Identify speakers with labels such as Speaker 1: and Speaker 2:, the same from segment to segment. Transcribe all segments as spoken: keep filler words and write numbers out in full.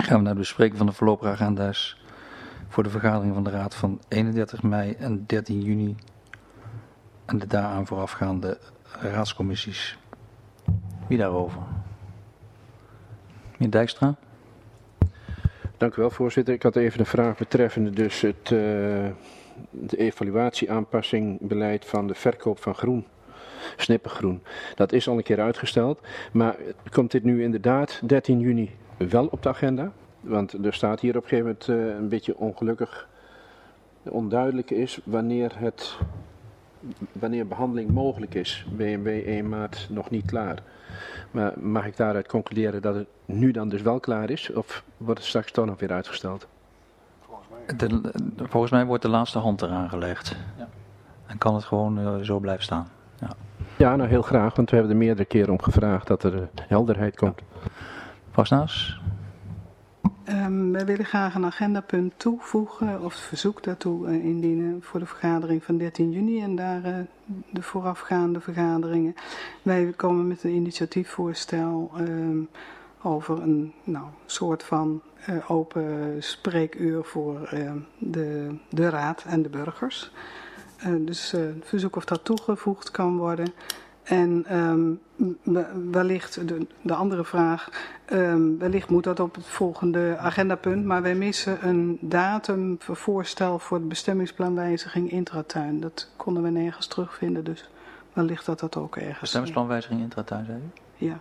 Speaker 1: Gaan we naar de bespreking van de voorlopige agenda's voor de vergadering van de Raad van eenendertig mei en dertien juni en de daaraan voorafgaande raadscommissies. Wie daarover? Meneer Dijkstra.
Speaker 2: Dank u wel, voorzitter. Ik had even een vraag betreffende dus het, uh, de evaluatieaanpassing beleid van de verkoop van groen, snippengroen. Dat is al een keer uitgesteld, maar komt dit nu inderdaad dertien juni wel op de agenda? Want er staat hier op een gegeven moment uh, een beetje ongelukkig, onduidelijk is wanneer, het, wanneer behandeling mogelijk is. B N B één maart nog niet klaar. Maar mag ik daaruit concluderen dat het nu dan dus wel klaar is? Of wordt het straks toch nog weer uitgesteld?
Speaker 1: Volgens mij, de, volgens mij wordt de laatste hand eraan gelegd. Ja. En kan het gewoon uh, zo blijven staan. Ja.
Speaker 2: Ja, nou heel graag, want we hebben er meerdere keren om gevraagd dat er uh, helderheid komt.
Speaker 1: Vasnaas?
Speaker 3: Um, wij willen graag een agendapunt toevoegen of verzoek daartoe uh, indienen voor de vergadering van dertien juni en daar uh, de voorafgaande vergaderingen. Wij komen met een initiatiefvoorstel um, over een nou, soort van uh, open spreekuur voor uh, de, de raad en de burgers. Uh, dus uh, verzoek of dat toegevoegd kan worden. En um, wellicht, de, de andere vraag, um, wellicht moet dat op het volgende agendapunt, maar wij missen een datum voor voorstel voor de bestemmingsplanwijziging Intratuin. Dat konden we nergens terugvinden, dus wellicht dat dat ook ergens...
Speaker 1: Bestemmingsplanwijziging Intratuin, zei u?
Speaker 3: Ja.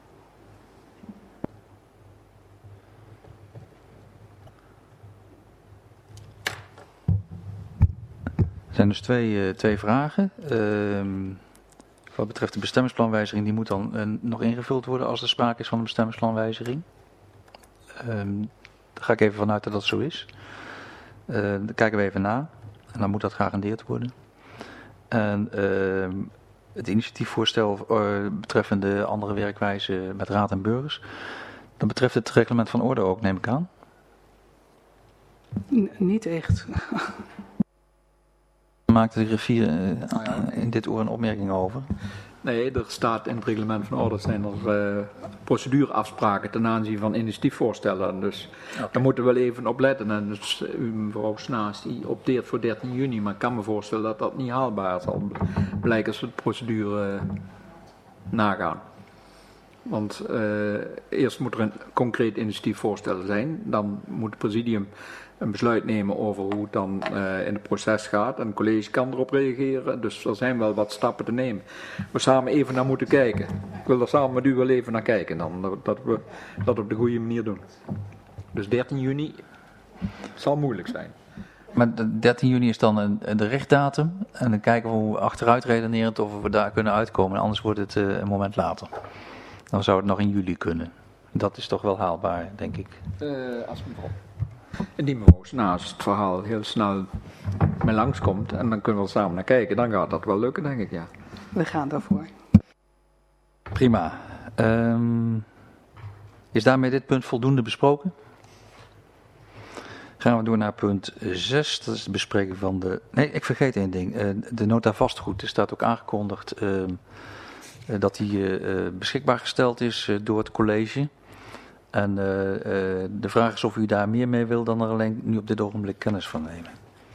Speaker 1: Er zijn dus twee, uh, twee vragen. Uh, Wat betreft de bestemmingsplanwijziging, die moet dan uh, nog ingevuld worden als er sprake is van een bestemmingsplanwijziging. Um, daar ga ik even vanuit dat dat zo is. Uh, dan kijken we even na en dan moet dat geagendeerd worden. En uh, het initiatiefvoorstel uh, betreffende andere werkwijze met raad en burgers, dat betreft het reglement van orde ook, neem ik aan?
Speaker 3: N- niet echt.
Speaker 1: Maakte de griffier uh, in dit oor een opmerking over?
Speaker 4: Nee, er staat in het reglement van orde zijn er uh, procedureafspraken ten aanzien van initiatiefvoorstellen. Dus okay. Daar moeten we wel even op letten. En dus uh, mevrouw Snaas die opteert voor dertien juni, maar ik kan me voorstellen dat dat niet haalbaar zal blijken als we de procedure uh, nagaan. Want uh, eerst moet er een concreet initiatiefvoorstel zijn, dan moet het presidium een besluit nemen over hoe het dan uh, in het proces gaat. En het college kan erop reageren. Dus er zijn wel wat stappen te nemen. We samen even naar moeten kijken. Ik wil er samen met u wel even naar kijken. Dan, dat we dat op de goede manier doen. Dus dertien juni zal moeilijk zijn.
Speaker 1: Maar dertien juni is dan een, de richtdatum. En dan kijken we hoe achteruit redenerend of we daar kunnen uitkomen. Anders wordt het uh, een moment later. Dan zou het nog in juli kunnen. Dat is toch wel haalbaar, denk ik.
Speaker 4: Uh, als mevrouw. Indien mevrouw naast het verhaal heel snel mee langskomt en dan kunnen we er samen naar kijken, dan gaat dat wel lukken, denk ik, ja.
Speaker 3: We gaan daarvoor.
Speaker 1: Prima. Um, is daarmee dit punt voldoende besproken? Gaan we door naar punt zes, dat is de bespreking van de... Nee, ik vergeet één ding. Uh, de nota vastgoed, er staat ook aangekondigd uh, uh, dat die uh, beschikbaar gesteld is uh, door het college. En uh, uh, de vraag is of u daar meer mee wil dan er alleen nu op dit ogenblik kennis van nemen.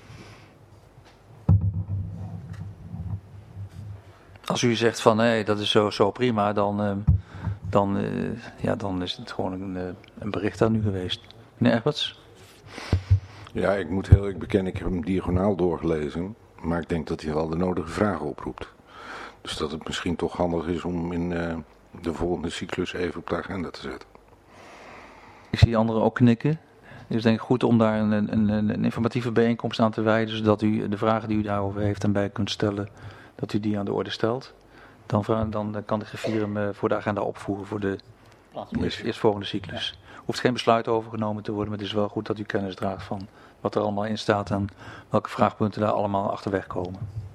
Speaker 1: Als u zegt van nee, dat is zo, zo prima, dan, uh, dan, uh, ja, dan is het gewoon een, uh, een bericht aan u geweest. Meneer Egberts?
Speaker 5: Ja, ik moet heel eerlijk bekennen, ik heb hem diagonaal doorgelezen. Maar ik denk dat hij wel de nodige vragen oproept. Dus dat het misschien toch handig is om in uh, de volgende cyclus even op de agenda te zetten.
Speaker 1: Ik zie anderen ook knikken. Het is denk ik goed om daar een, een, een informatieve bijeenkomst aan te wijden, zodat u de vragen die u daarover heeft en bij kunt stellen, dat u die aan de orde stelt. Dan, dan kan de griffier hem voor de agenda opvoeren voor de eerst, eerstvolgende cyclus. Er hoeft geen besluit over genomen te worden, maar het is wel goed dat u kennis draagt van wat er allemaal in staat en welke vraagpunten daar allemaal achterweg komen.